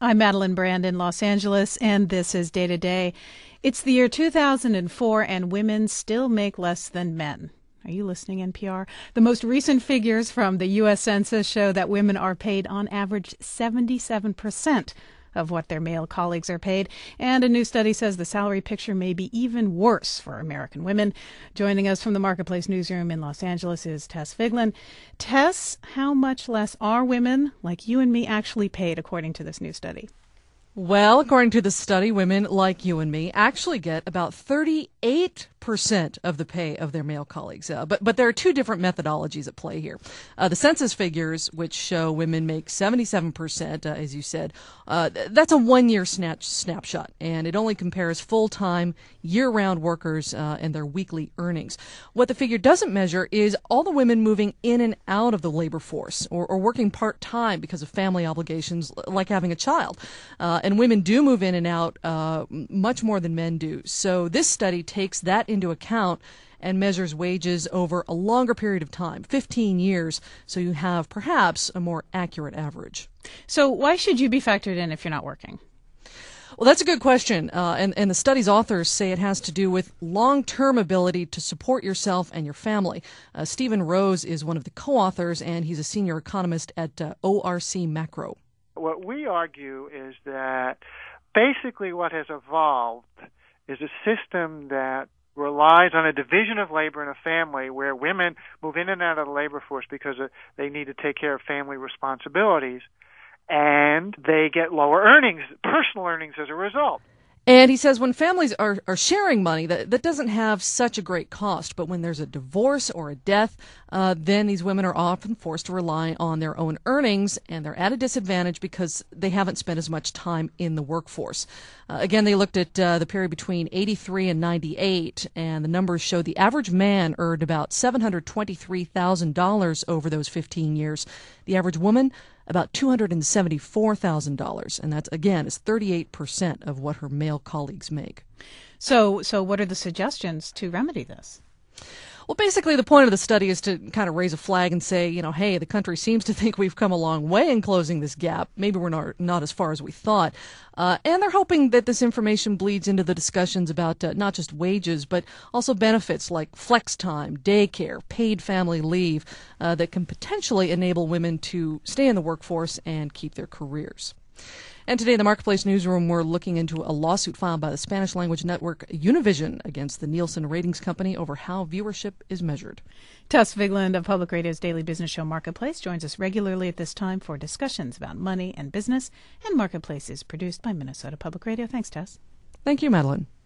I'm Madeline Brand in Los Angeles, and this is Day to Day. It's the year 2004, and women still make less than men. Are you listening, NPR? The most recent figures from the U.S. Census show that women are paid on average 77% of what their male colleagues are paid. And a new study says the salary picture may be even worse for American women. Joining us from the Marketplace newsroom in Los Angeles is Tess Vigeland. Tess, how much less are women like you and me actually paid according to this new study? Well, according to the study, women like you and me actually get about 38% of the pay of their male colleagues. But there are two different methodologies at play here. The census figures, which show women make 77%, as you said, that's a one-year snapshot, and it only compares full-time, year-round workers and their weekly earnings. What the figure doesn't measure is all the women moving in and out of the labor force or working part-time because of family obligations like having a child. And women do move in and out much more than men do. So this study takes that into account and measures wages over a longer period of time, 15 years, so you have perhaps a more accurate average. So why should you be factored in if you're not working? Well, that's a good question, and the study's authors say it has to do with long-term ability to support yourself and your family. Stephen Rose is one of the co-authors, and he's a senior economist at ORC Macro. What we argue is that basically what has evolved is a system that relies on a division of labor in a family where women move in and out of the labor force because they need to take care of family responsibilities, and they get lower earnings, personal earnings as a result. And he says when families are sharing money, that doesn't have such a great cost. But when there's a divorce or a death, then these women are often forced to rely on their own earnings, and they're at a disadvantage because they haven't spent as much time in the workforce. Again, they looked at the period between 83 and 98, and the numbers show the average man earned about $723,000 over those 15 years. The average woman, about $274,000, and that's, again, is 38% of what her male colleagues make. So what are the suggestions to remedy this? Well, basically, the point of the study is to kind of raise a flag and say, hey, the country seems to think we've come a long way in closing this gap. Maybe we're not as far as we thought. And they're hoping that this information bleeds into the discussions about not just wages, but also benefits like flex time, daycare, paid family leave that can potentially enable women to stay in the workforce and keep their careers. And today in the Marketplace newsroom, we're looking into a lawsuit filed by the Spanish-language network Univision against the Nielsen Ratings Company over how viewership is measured. Tess Vigeland of Public Radio's daily business show Marketplace joins us regularly at this time for discussions about money and business. And Marketplace is produced by Minnesota Public Radio. Thanks, Tess. Thank you, Madeline.